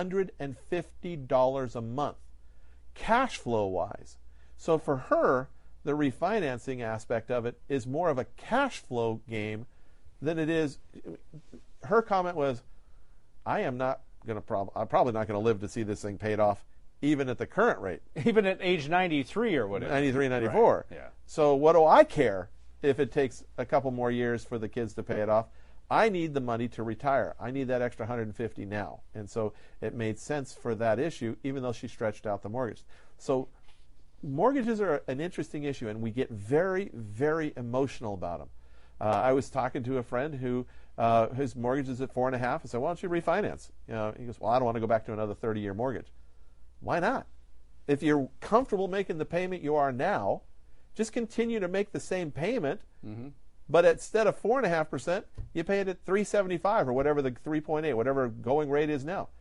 $150 a month, cash flow wise. So for her, the refinancing aspect of it is more of a cash flow game than it is. Her comment was, I'm probably not going to live to see this thing paid off, even at the current rate. Even at age 93 or whatever. 93, 94. Right. Yeah. So what do I care if it takes a couple more years for the kids to pay it off? I need the money to retire. I need that extra $150 now. And so it made sense for that issue, even though she stretched out the mortgage. So mortgages are an interesting issue, and we get very, very emotional about them. I was talking to a friend who his mortgage is at 4.5. I said, why don't you refinance? He goes, well, I don't want to go back to another 30-year mortgage. Why not? If you're comfortable making the payment you are now, just continue to make the same payment, but instead of 4.5%, you pay it at 3.75 or whatever the 3.8, whatever going rate is now.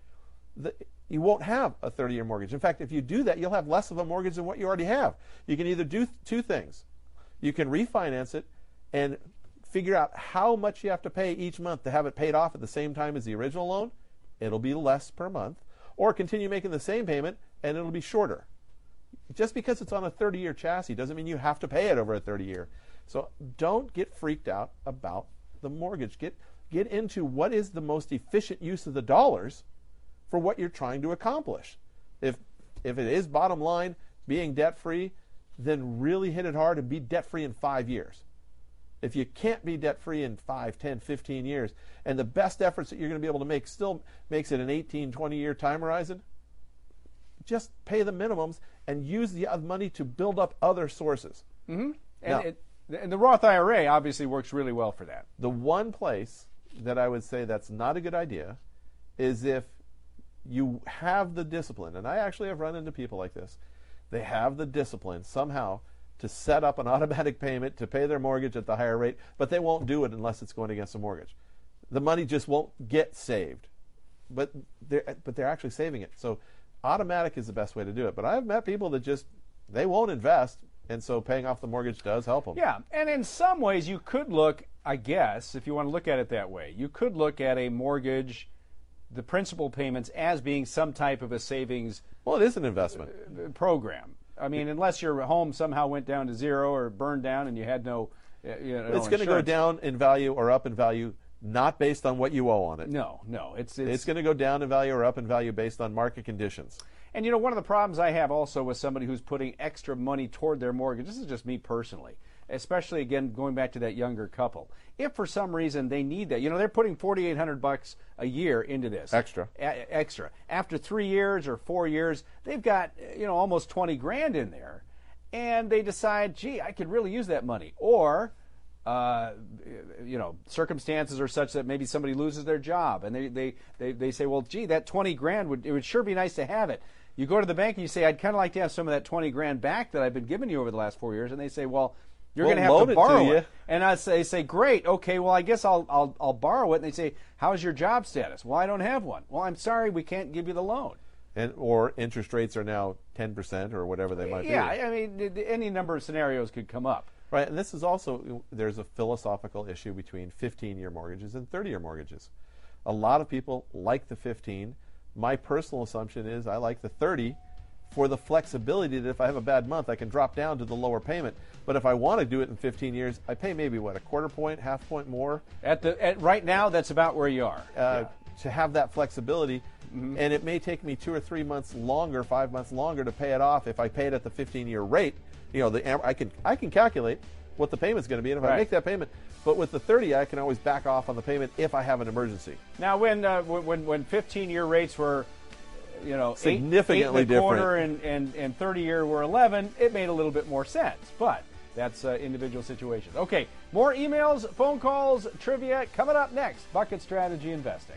You won't have a 30-year mortgage. In fact, if you do that, you'll have less of a mortgage than what you already have. You can either do two things. You can refinance it and figure out how much you have to pay each month to have it paid off at the same time as the original loan. It'll be less per month. Or continue making the same payment, and it'll be shorter. Just because it's on a 30-year chassis doesn't mean you have to pay it over a 30-year. So don't get freaked out about the mortgage. Get into what is the most efficient use of the dollars for what you're trying to accomplish. If it is bottom line being debt-free, then really hit it hard and be debt-free in 5 years. If you can't be debt-free in 5, 10, 15 years, and the best efforts that you're going to be able to make still makes it an 18, 20-year time horizon, just pay the minimums and use the money to build up other sources. And the Roth IRA obviously works really well for that. The one place that I would say that's not a good idea is if you have the discipline, and I actually have run into people like this, they have the discipline somehow to set up an automatic payment to pay their mortgage at the higher rate, but they won't do it unless it's going against the mortgage. The money just won't get saved, but they're actually saving it. So automatic is the best way to do it. But I've met people that they won't invest, and so paying off the mortgage does help them. Yeah, and in some ways you could look, I guess, if you want to look at it that way, you could look at a mortgage, the principal payments, as being some type of a savings. Well, it is an investment program. I mean, unless your home somehow went down to zero or burned down and you had no, it's going to go down in value or up in value not based on what you owe on it. No. It's going to go down in value or up in value based on market conditions. And, you know, one of the problems I have also with somebody who's putting extra money toward their mortgage, this is just me personally, especially, again, going back to that younger couple. If for some reason they need that, you know, they're putting $4,800 a year into this. Extra. Extra. After 3 years or 4 years, they've got, you know, almost 20 grand in there. And they decide, gee, I could really use that money. Or, you know, circumstances are such that maybe somebody loses their job. And they say, well, gee, that 20 grand, it would sure be nice to have it. You go to the bank and you say, I'd kind of like to have some of that 20 grand back that I've been giving you over the last 4 years. And they say, well, you're going to have to borrow it. And I say, great, okay, well, I guess I'll borrow it. And they say, how's your job status? Well, I don't have one. Well, I'm sorry, we can't give you the loan. Or interest rates are now 10% or whatever they might be. Yeah, I mean, any number of scenarios could come up. Right, and this is also, there's a philosophical issue between 15-year mortgages and 30-year mortgages. A lot of people like the 15. My personal assumption is I like the 30 for the flexibility that if I have a bad month, I can drop down to the lower payment. But if I want to do it in 15 years, I pay maybe, a quarter point, half point more? Right now, that's about where you are. To have that flexibility, and it may take me 2 or 3 months longer, 5 months longer to pay it off if I pay it at the 15-year rate. You know, I can calculate what the payment's going to be, and if I make that payment. But with the 30, I can always back off on the payment if I have an emergency. Now, when 15-year rates were, you know, significantly different, and 30-year were 11, it made a little bit more sense. But that's individual situations. Okay, more emails, phone calls, trivia coming up next. Bucket Strategy Investing.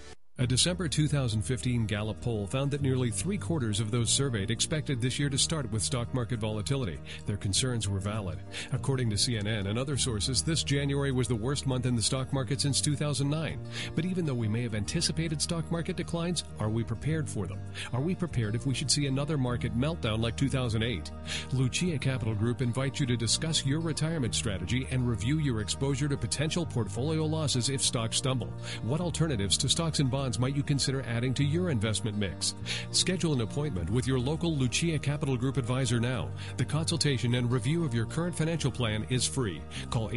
A December 2015 Gallup poll found that nearly 3/4 of those surveyed expected this year to start with stock market volatility. Their concerns were valid. According to CNN and other sources, this January was the worst month in the stock market since 2009. But even though we may have anticipated stock market declines, are we prepared for them? Are we prepared if we should see another market meltdown like 2008? Lucia Capital Group invites you to discuss your retirement strategy and review your exposure to potential portfolio losses if stocks stumble. What alternatives to stocks and bonds might you consider adding to your investment mix? Schedule an appointment with your local Lucia Capital Group advisor now. The consultation and review of your current financial plan is free. Call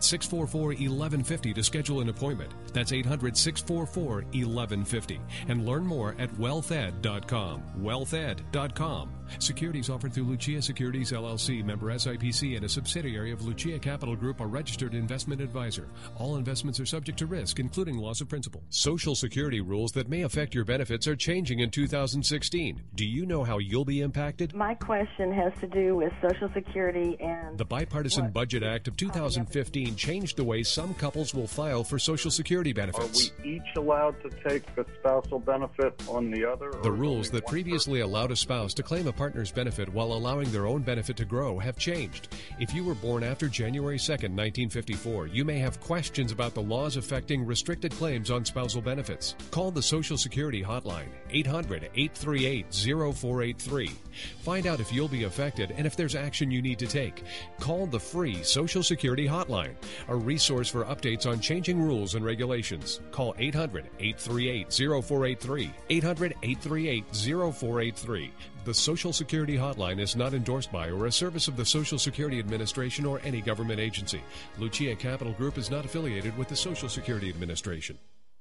800-644-1150 to schedule an appointment. That's 800-644-1150. And learn more at wealthed.com. Wealthed.com. Securities offered through Lucia Securities LLC, member SIPC, and a subsidiary of Lucia Capital Group, a registered investment advisor. All investments are subject to risk, including loss of principal. Social Security rules that may affect your benefits are changing in 2016. Do you know how you'll be impacted? My question has to do with Social Security and... The Bipartisan Budget Act of 2015 changed the way some couples will file for Social Security benefits. Are we each allowed to take a spousal benefit on the other? The rules that previously allowed a spouse to claim a partner's benefit while allowing their own benefit to grow have changed. If you were born after January 2nd, 1954, you may have questions about the laws affecting restricted claims on spousal benefits. Call the Social Security hotline, 800-838-0483. Find out if you'll be affected and if there's action you need to take. Call the free Social Security hotline, a resource for updates on changing rules and regulations. Call 800-838-0483, 800-838-0483. The Social Security hotline is not endorsed by or a service of the Social Security Administration or any government agency. Lucia Capital Group is not affiliated with the Social Security Administration.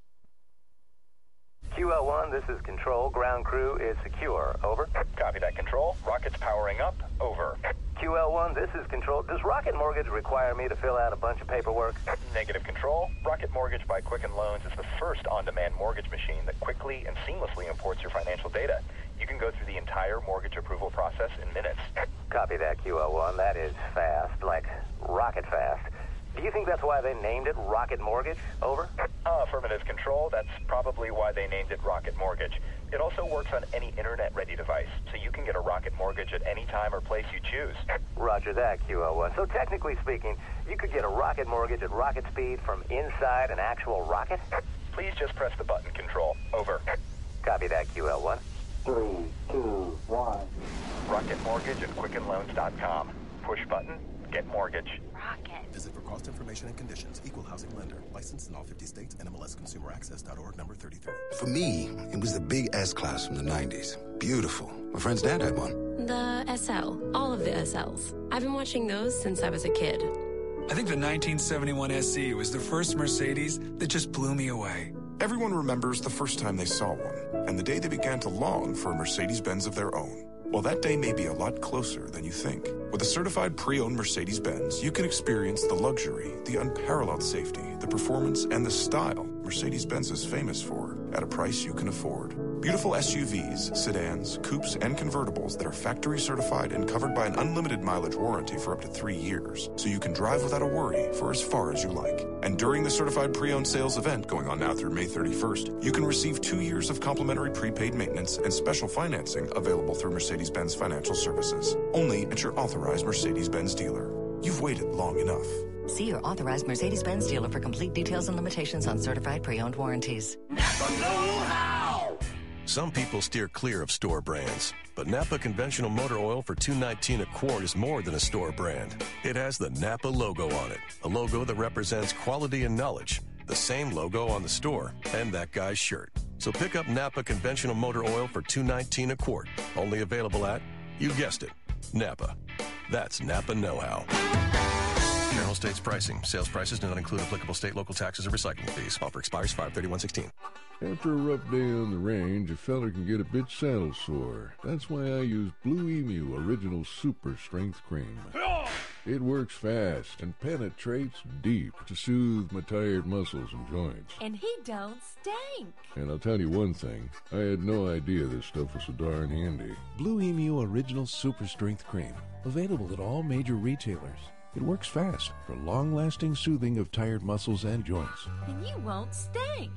QL1, this is Control. Ground crew is secure. Over. Copy that, Control. Rocket's powering up. Over. QL1, this is Control. Does Rocket Mortgage require me to fill out a bunch of paperwork? Negative, Control. Rocket Mortgage by Quicken Loans is the first on-demand mortgage machine that quickly and seamlessly imports your financial data. You can go through the entire mortgage approval process in minutes. Copy that, QL1. That is fast, like rocket fast. Do you think that's why they named it Rocket Mortgage? Over. Affirmative, Control. That's probably why they named it Rocket Mortgage. It also works on any internet-ready device, so you can get a Rocket Mortgage at any time or place you choose. Roger that, QL1. So technically speaking, you could get a Rocket Mortgage at rocket speed from inside an actual rocket? Please just press the button, Control. Over. Copy that, QL1. 3, 2, 1. Rocket Mortgage at QuickenLoans.com. Push button, get mortgage. Visit for cost information and conditions. Equal housing lender. Licensed in all 50 states. NMLSConsumerAccess.org number 33. For me, it was the big S-Class from the 90s. Beautiful. My friend's dad had one. The SL. All of the SLs. I've been watching those since I was a kid. I think the 1971 SE was the first Mercedes that just blew me away. Everyone remembers the first time they saw one, and the day they began to long for a Mercedes-Benz of their own. Well, that day may be a lot closer than you think. With a certified pre-owned Mercedes-Benz, you can experience the luxury, the unparalleled safety, the performance, and the style Mercedes-Benz is famous for at a price you can afford. Beautiful SUVs, sedans, coupes, and convertibles that are factory certified and covered by an unlimited mileage warranty for up to 3 years, so you can drive without a worry for as far as you like. And during the certified pre-owned sales event going on now through May 31st, you can receive 2 years of complimentary prepaid maintenance and special financing available through Mercedes-Benz Financial Services, only at your authorized Mercedes-Benz dealer. You've waited long enough. See your authorized Mercedes-Benz dealer for complete details and limitations on certified pre-owned warranties. Napa know-how! Some people steer clear of store brands, but Napa conventional motor oil for $2.19 a quart is more than a store brand. It has the Napa logo on it, a logo that represents quality and knowledge, the same logo on the store and that guy's shirt. So pick up Napa conventional motor oil for $2.19 a quart, only available at, you guessed it, Napa. That's Napa know-how. General States pricing. Sales prices do not include applicable state, local taxes, or recycling fees. Offer expires 5/31/16. After a rough day on the range, a feller can get a bit saddle sore. That's why I use Blue Emu Original Super Strength Cream. It works fast and penetrates deep to soothe my tired muscles and joints. And he don't stink. And I'll tell you one thing, I had no idea this stuff was so darn handy. Blue Emu Original Super Strength Cream. Available at all major retailers. It works fast for long-lasting soothing of tired muscles and joints. And you won't stink.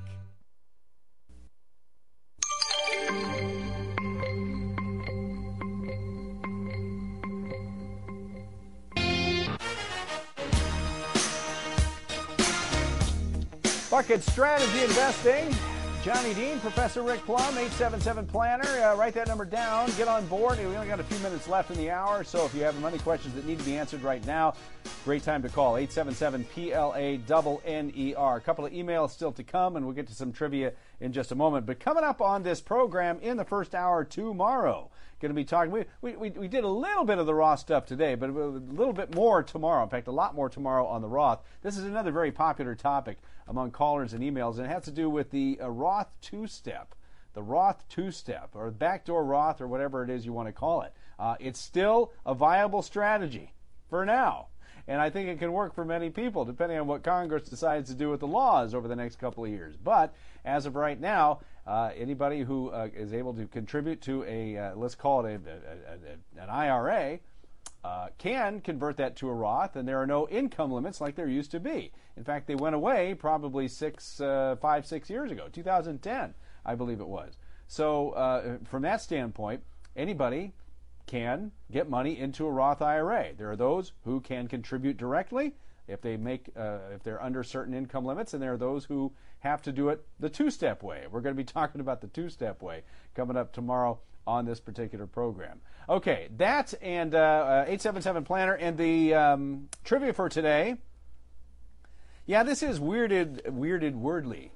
Bucket Strategy Investing. Johnny Dean, Professor Rick Plum, 877-PLANNER. Write that number down. Get on board. We only got a few minutes left in the hour, so if you have money questions that need to be answered right now, great time to call. 877-PLANNER. A couple of emails still to come, and we'll get to some trivia in just a moment. But coming up on this program in the first hour tomorrow, going to be talking. We did a little bit of the Roth stuff today, but a little bit more tomorrow. In fact, a lot more tomorrow on the Roth. This is another very popular topic among callers and emails, and it has to do with the Roth two-step. The Roth two-step, or backdoor Roth, or whatever it is you want to call it. It's still a viable strategy for now. And I think it can work for many people, depending on what Congress decides to do with the laws over the next couple of years. But as of right now, anybody who is able to contribute to a, let's call it an IRA, can convert that to a Roth, and there are no income limits like there used to be. In fact, they went away probably 5, 6 years ago, 2010, I believe it was. So from that standpoint, anybody can get money into a Roth IRA. There are those who can contribute directly if they if they're under certain income limits, and there are those who have to do it the two-step way. We're going to be talking about the two-step way coming up tomorrow on this particular program. Okay, that and 877-PLANNER and the trivia for today. Yeah, this is weirded wordly.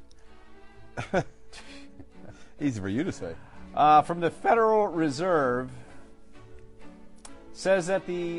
Easy for you to say. From the Federal Reserve, says that the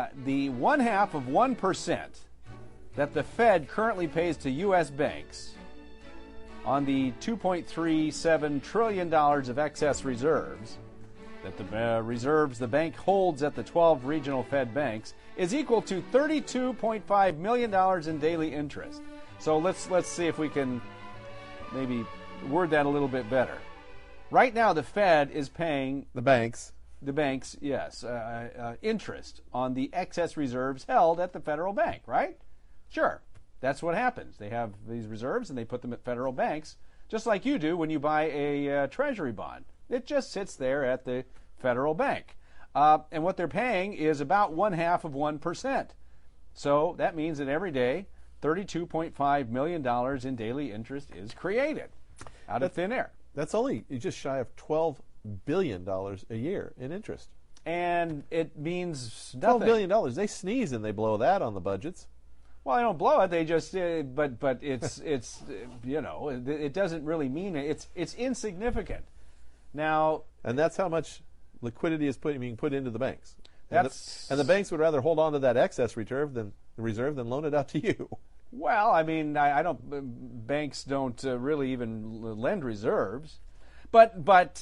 0.5% that the Fed currently pays to U.S. banks on the $2.37 trillion of excess reserves that the reserves the bank holds at the 12 regional Fed banks is equal to $32.5 million in daily interest. So let's see if we can maybe word that a little bit better. Right now, the Fed is paying the banks, yes, interest on the excess reserves held at the federal bank, right? Sure, that's what happens. They have these reserves and they put them at federal banks, just like you do when you buy a treasury bond. It just sits there at the federal bank. And what they're paying is about 0.5%. So that means that every day, $32.5 million in daily interest is created out of thin air. That's only just shy of $12 billion a year in interest. And it means nothing. $12 billion. They sneeze and they blow that on the budgets. Well, they don't blow it. They just, but it's it doesn't really mean it. It's insignificant. Now, and that's how much liquidity is being put into the banks. And the banks would rather hold on to that excess reserve than the reserve, then loan it out to you. Well, I mean, I don't. Banks don't really even lend reserves, but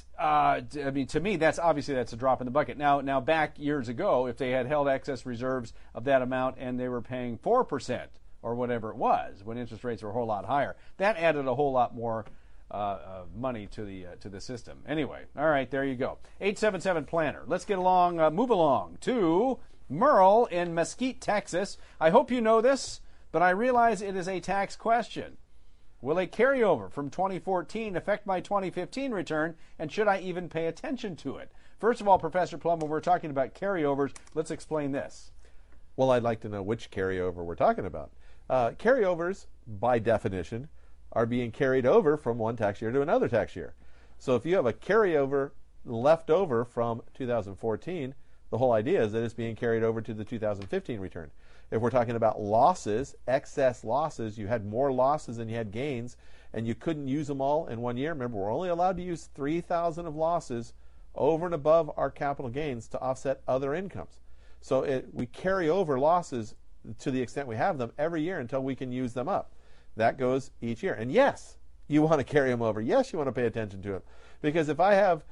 I mean, to me, that's a drop in the bucket. Now, back years ago, if they had held excess reserves of that amount and they were paying 4% or whatever it was, when interest rates were a whole lot higher, that added a whole lot more money to the system. Anyway, all right, there you go. 877 Planner. Let's move along to Merle in Mesquite, Texas. I hope you know this, but I realize it is a tax question. Will a carryover from 2014 affect my 2015 return, and should I even pay attention to it? First of all, Professor Plum, when we're talking about carryovers, let's explain this. Well, I'd like to know which carryover we're talking about. Carryovers, by definition, are being carried over from one tax year to another tax year. So if you have a carryover left over from 2014, the whole idea is that it's being carried over to the 2015 return. If we're talking about losses, excess losses, you had more losses than you had gains, and you couldn't use them all in 1 year. Remember, we're only allowed to use $3,000 of losses over and above our capital gains to offset other incomes. So we carry over losses to the extent we have them every year until we can use them up. That goes each year. And yes, you want to carry them over. Yes, you want to pay attention to it. Because if I have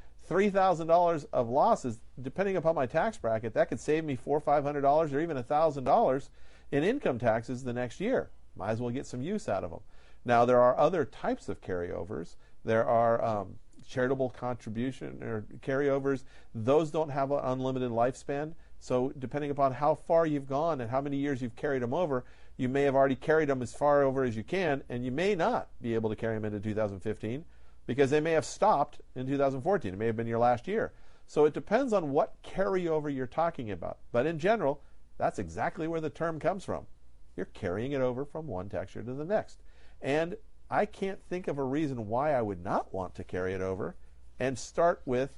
$3,000 of losses, depending upon my tax bracket, that could save me $400 or $500 or even $1,000 in income taxes the next year. Might as well get some use out of them. Now, there are other types of carryovers. There are charitable contribution or carryovers. Those don't have an unlimited lifespan. So depending upon how far you've gone and how many years you've carried them over, you may have already carried them as far over as you can, and you may not be able to carry them into 2015 because they may have stopped in 2014. It may have been your last year. So it depends on what carryover you're talking about. But in general, that's exactly where the term comes from. You're carrying it over from one tax year to the next. And I can't think of a reason why I would not want to carry it over and start with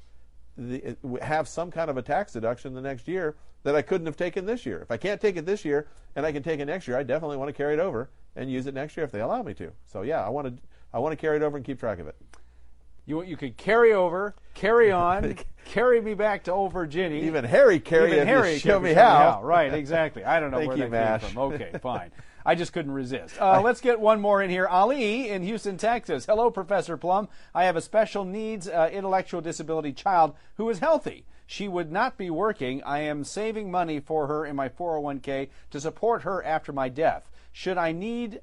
have some kind of a tax deduction the next year that I couldn't have taken this year. If I can't take it this year and I can take it next year, I definitely want to carry it over and use it next year if they allow me to. So yeah, I want to carry it over and keep track of it. You could carry over, carry on, carry me back to old Virginia. Even Harry carry if you show me how. Right, exactly. I don't know where that came from. Okay, fine. I just couldn't resist. Let's get one more in here. Ali in Houston, Texas. Hello, Professor Plum. I have a special needs intellectual disability child who is healthy. She would not be working. I am saving money for her in my 401k to support her after my death. Should I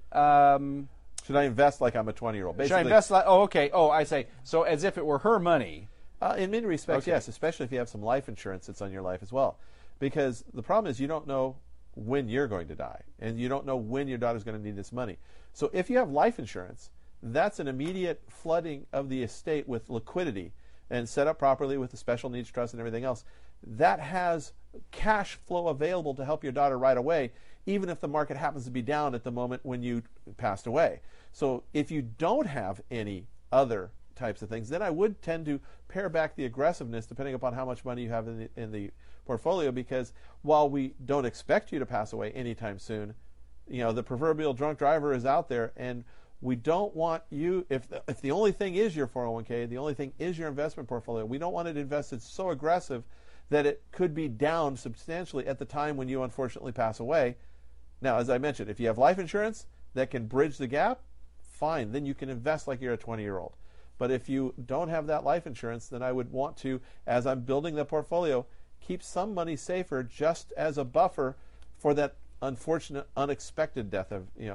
invest like I'm a 20-year-old? Should I invest like, okay. Oh, I say, so as if it were her money. In many respects, yes, especially if you have some life insurance that's on your life as well. Because the problem is you don't know when you're going to die, and you don't know when your daughter's going to need this money. So if you have life insurance, that's an immediate flooding of the estate with liquidity and set up properly with the special needs trust and everything else. That has cash flow available to help your daughter right away, even if the market happens to be down at the moment when you passed away. So if you don't have any other types of things, then I would tend to pare back the aggressiveness depending upon how much money you have in the portfolio, because while we don't expect you to pass away anytime soon, the proverbial drunk driver is out there, and we don't want you, if the only thing is your 401k, the only thing is your investment portfolio, we don't want it invested so aggressive that it could be down substantially at the time when you unfortunately pass away. Now, as I mentioned, if you have life insurance that can bridge the gap, fine, then you can invest like you're a 20-year-old. But if you don't have that life insurance, then I would want to, as I'm building the portfolio, keep some money safer just as a buffer for that unfortunate, unexpected death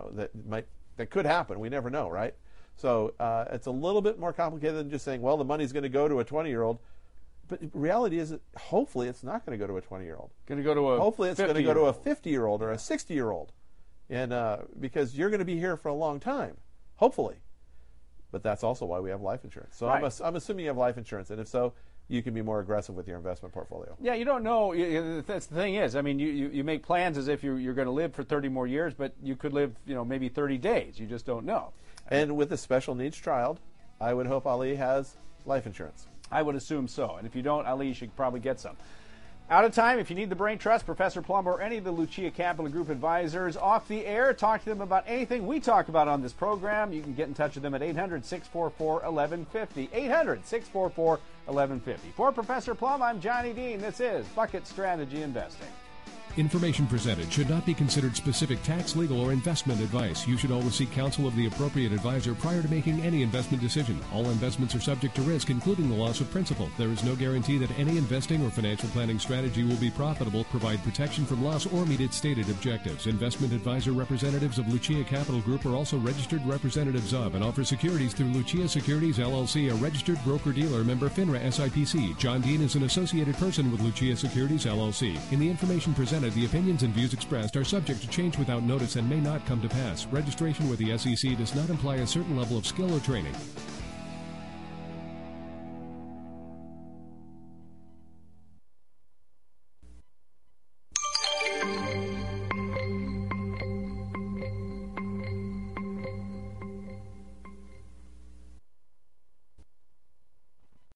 that could happen. We never know, right? So it's a little bit more complicated than just saying, well, the money's going to go to a 20-year-old. But the reality is that hopefully it's not going to go to a 20-year-old. Hopefully it's going to go to a 50-year-old or a 60-year-old, and because you're going to be here for a long time, hopefully. But that's also why we have life insurance. So right. I'm assuming you have life insurance, and if so, you can be more aggressive with your investment portfolio. Yeah, you don't know. That's the thing is, I mean, you make plans as if you're going to live for 30 more years, but you could live, maybe 30 days. You just don't know. And with a special needs child, I would hope Ali has life insurance. I would assume so. And if you don't, Ali, you should probably get some. Out of time. If you need the Brain Trust, Professor Plum, or any of the Lucia Capital Group advisors off the air, talk to them about anything we talk about on this program. You can get in touch with them at 800-644-1150. 800-644-1150. For Professor Plum, I'm Johnny Dean. This is Bucket Strategy Investing. Information presented should not be considered specific tax, legal, or investment advice. You should always seek counsel of the appropriate advisor prior to making any investment decision. All investments are subject to risk, including the loss of principal. There is no guarantee that any investing or financial planning strategy will be profitable, provide protection from loss, or meet its stated objectives. Investment advisor representatives of Lucia Capital Group are also registered representatives of and offer securities through Lucia Securities LLC, a registered broker-dealer, member FINRA SIPC. John Dean is an associated person with Lucia Securities LLC. In the information presented, the opinions and views expressed are subject to change without notice and may not come to pass. Registration with the SEC does not imply a certain level of skill or training.